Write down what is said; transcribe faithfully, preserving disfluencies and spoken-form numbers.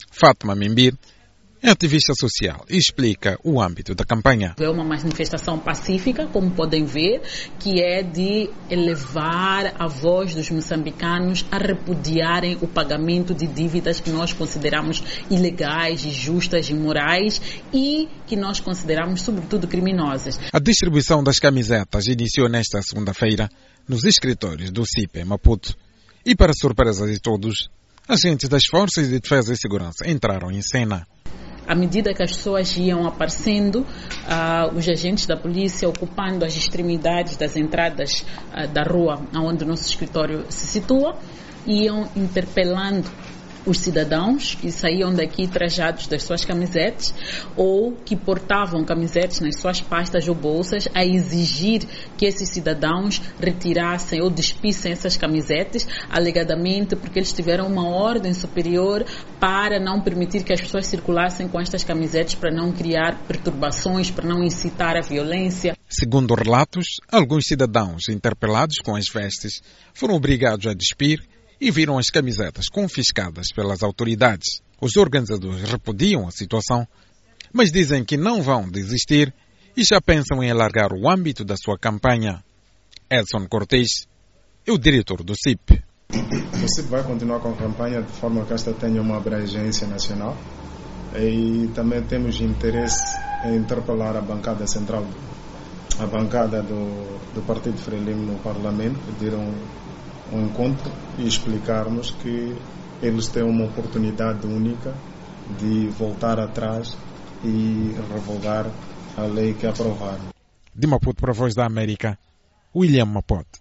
Fátima Mimbir é ativista social e explica o âmbito da campanha. É uma manifestação pacífica, como podem ver, que é de elevar a voz dos moçambicanos a repudiarem o pagamento de dívidas que nós consideramos ilegais, injustas, imorais e que nós consideramos, sobretudo, criminosas. A distribuição das camisetas iniciou nesta segunda-feira nos escritórios do C I P em Maputo e, para surpresa de todos, agentes das Forças de Defesa e Segurança entraram em cena. À medida que as pessoas iam aparecendo, uh, os agentes da polícia ocupando as extremidades das entradas uh, da rua onde o nosso escritório se situa, iam interpelando os cidadãos que saíam daqui trajados das suas camisetes ou que portavam camisetes nas suas pastas ou bolsas a exigir que esses cidadãos retirassem ou despissem essas camisetes, alegadamente porque eles tiveram uma ordem superior para não permitir que as pessoas circulassem com estas camisetes, para não criar perturbações, para não incitar a violência. Segundo relatos, alguns cidadãos interpelados com as vestes foram obrigados a despir e viram as camisetas confiscadas pelas autoridades. Os organizadores repudiam a situação, mas dizem que não vão desistir e já pensam em alargar o âmbito da sua campanha. Edson Cortês é o diretor do C I P. O C I P vai continuar com a campanha de forma que esta tenha uma abrangência nacional e também temos interesse em interpelar a bancada central, a bancada do, do Partido Frelimo no Parlamento, pedir um um encontro e explicarmos que eles têm uma oportunidade única de voltar atrás e revogar a lei que aprovaram. De Maputo para a Voz da América, William Mapote.